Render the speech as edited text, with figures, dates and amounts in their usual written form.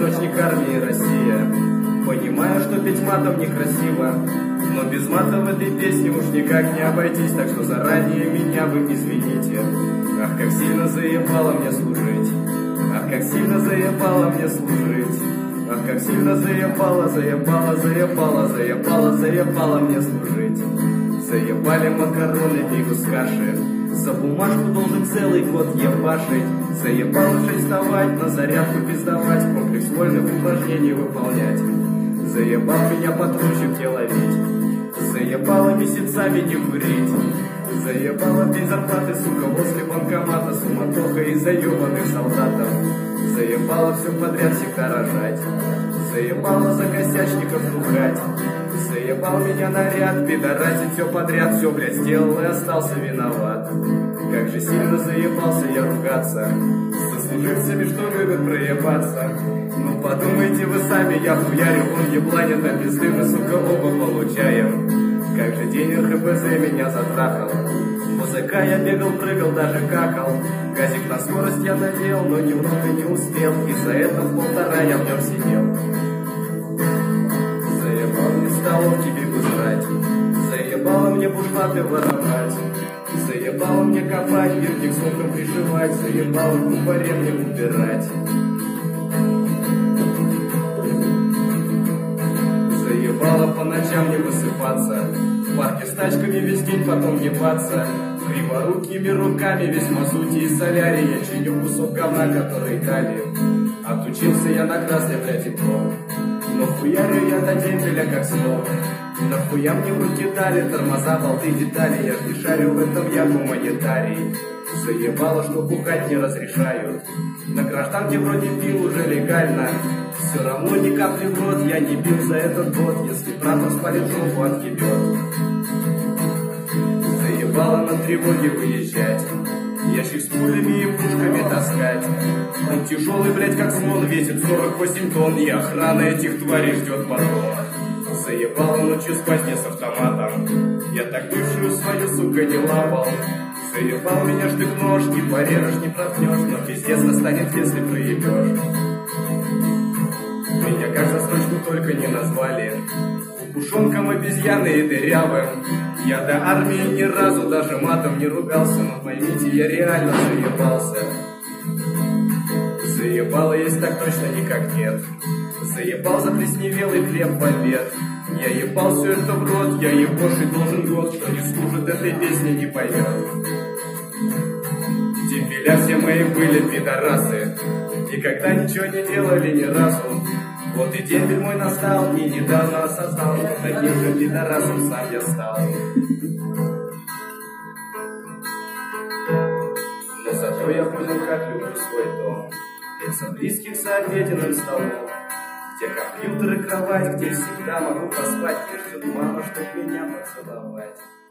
источник армии Россия. Понимаю, что петь матом некрасиво, но без мата в этой песне уж никак не обойтись, так что заранее меня вы извините. Ах, как сильно заебало мне служить, ах, как сильно заебало мне служить, ах, как сильно заебало мне служить. Заебали макароны, фигу с каши, за бумажку должен целый год ебашить. Заебало в 6 вставать, на зарядку пиздовать, комплекс вольных упражнений выполнять. Заебал меня патрульщик не ловить, заебало месяцами не курить. Заебало в день зарплаты, сука, возле банкомата суматоха из-за ебаных солдатов. Заебало все подряд всегда рожать, заебало за косячников бухать. Заебал меня наряд, пидорасить все подряд, все, блядь, сделал и остался виноват. Как же сильно заебался я ругаться с сослуживцами, что любят проебаться. Ну подумайте вы сами, я хуярю, он ебланит, а пизды мы, сука, оба получаем. Как же день РХПЗ меня затрахал, музыка я бегал, прыгал, даже какал. Газик на скорость я надел, но немного не успел, и за это в 1,5 я в нем сидел. Заебал мне столовки бегу жрать, заебало мне бушлаты воровать, заебало мне копать, бирник сумкам пришивать, заебало в купоре мне убирать. Заебало по ночам не высыпаться, в парке с тачками весь день потом ебаться. Криворукими руками весь мазути и солярий я чиню кусок говна, который дали. Отучился я на красный, блядь, диплом, но хуярю я до демпеля как слон. Нахуя мне руки дали, тормоза, болты, детали, я ж не шарю в этом, я гуманитарий. Заебало, что бухать не разрешают, на гражданке вроде пил уже легально. Все равно ни капли в рот я не пил за этот год, если прапор спалит жопу отъебет. Заебало на тревоге выезжать, ящик с пулями и пушками таскать. Он тяжелый, блядь, как слон, весит 48 тонн, и охрана этих тварей ждет патрон. Заебало ночью спать не с автоматом, я так бывшую свою, сука, не лапал. Заебал меня штык-нож, не порежешь, не проткнешь, но пиздец настанет, если проебешь. Меня как за строчку только не назвали, пушонком обезьяны и дырявым. Я до армии ни разу даже матом не ругался, но поймите, я реально заебался. Заебало есть так точно никак нет, заебал заплесневелый хлеб в обед. Я ебал все это в рот, я ебошить должен год, кто не служит этой песни не поймет. Дембеля все мои были пидорасы, никогда ничего не делали ни разу. Вот и дембель мой настал, и недавно осознал, что таким же пидорасом сам я стал. Но зато я понял, как люблю свой дом, лица близких за обеденным столом, где компьютер и кровать, где всегда могу поспать, где ждет мама, чтоб меня поцеловать.